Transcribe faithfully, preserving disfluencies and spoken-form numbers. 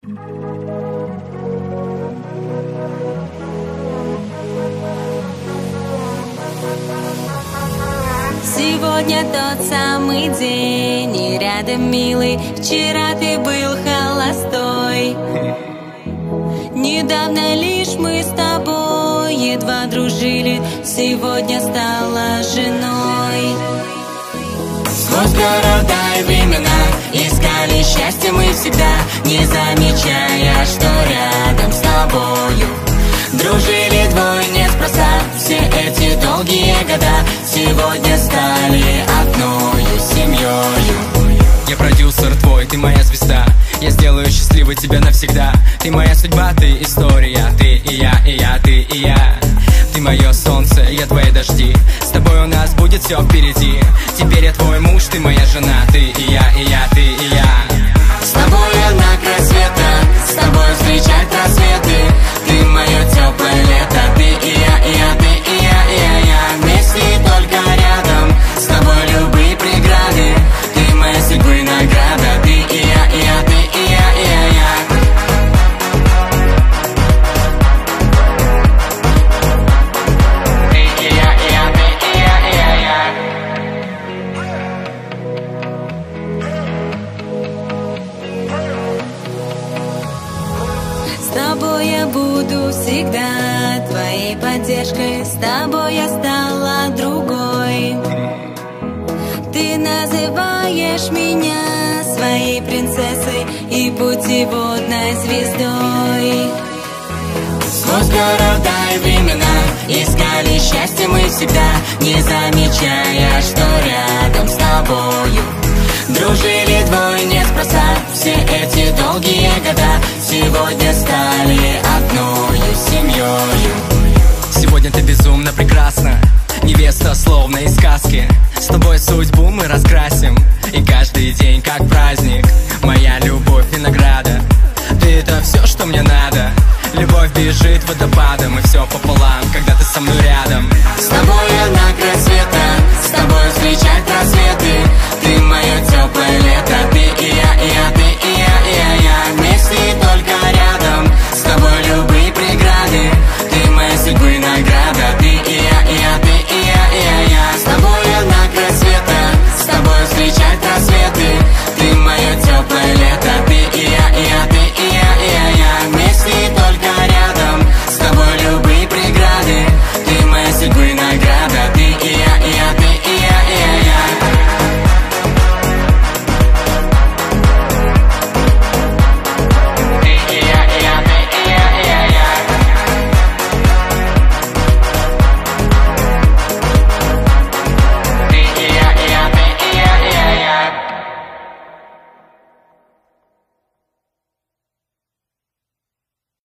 Сегодня тот самый день, и рядом милый, вчера ты был холостой. Недавно лишь мы с тобой едва дружили, сегодня стала женой. Сквозь города и времена искали счастье мы всегда, не замечая, что рядом с тобою дружили двое неспроста. Все эти долгие года сегодня стали одною семьей. Я продюсер твой, ты моя звезда, я сделаю счастливой тебя навсегда. Ты моя судьба, ты история, ты и я, и я, ты и я. Ты мое солнце, я твои дожди, с тобой у нас будет все впереди. Теперь я твой муж, ты моя жена, ты и я, и я, ты и я. С тобой на край света, с тобой встречать рассветы. Ты мое теплое лето, ты и я, и я, ты и я, и я, я. Вместе и только рядом, с тобой любые преграды. Ты моя судьбы награда, ты и я, и я, ты и я, и я, я. Ты и я, и я, ты и я, и я, я. С тобой я буду всегда твоей поддержкой, с тобой я стала другой. Ты называешь меня своей принцессой и путеводной звездой. Сквозь города и времена искали счастье мы всегда, не замечая, что рядом с тобою дружили двое неспроста. Все эти долгие года сегодня стали одною семьей. Сегодня ты безумно прекрасна, невеста словно из сказки. С тобой судьбу мы раскрасим, и каждый день как праздник. Моя любовь и награда, ты это все, что мне надо. Любовь бежит водопадом, и все пополам, когда ты со мной рядом. С тобой